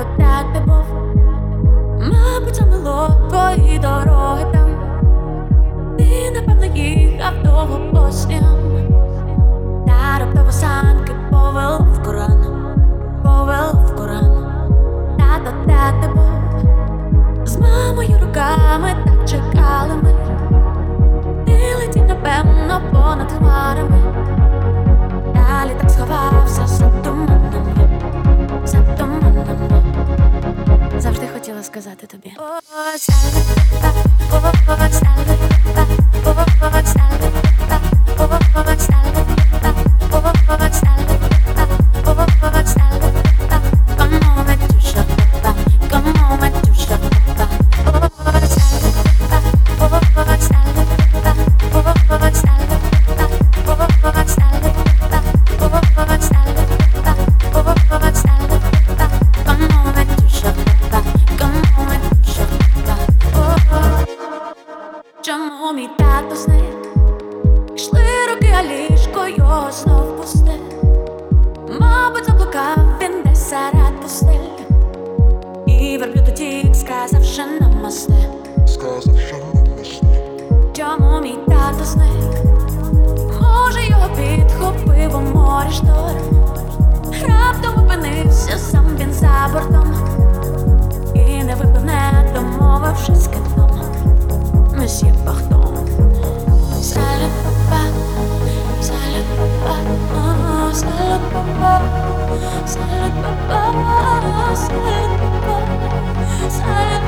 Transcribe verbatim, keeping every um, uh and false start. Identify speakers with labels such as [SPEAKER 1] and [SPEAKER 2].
[SPEAKER 1] Тато, де ти був? Мабуть, замило твої дороги там. Ти, напевно, їхав довго по снігам. Та раптово санки повел в Коран, повел в Коран. Тато, де ти був? З мамою руками так чекали ми. Ти летів, напевно, понад хмарами. Далі так сховався за туманами, за туманами. Завжди хотіла сказати тобі: ось Альберта, ось Альберта, ось Альберта, ось Альберта, ось Альберта, ось Альберта. Come on, Матюша, папа, come on, Матюша, папа. Ось Альберта, ось Альберта, ось Альберта, ось Альберта, ось Альберта, ось Альберта. Come on, Матюша, папа, come on, Матюша, папа. Чому мій тато зник? Йшли роки, а ліжко його знов пусте. Мабуть, заблукав він десь серед пустель. І верблюд утік, сказавши намасте.
[SPEAKER 2] Сказавши намасте.
[SPEAKER 1] Чому мій тато зник? Може, його підхопив у морі шторм. Раптом опинився сам він за бортом. І не випив, не домовившись з китом. Месьє Пахтон. Салют, папа, салют, папа, о, салют, папа, салют, папа, салют, папа, салют.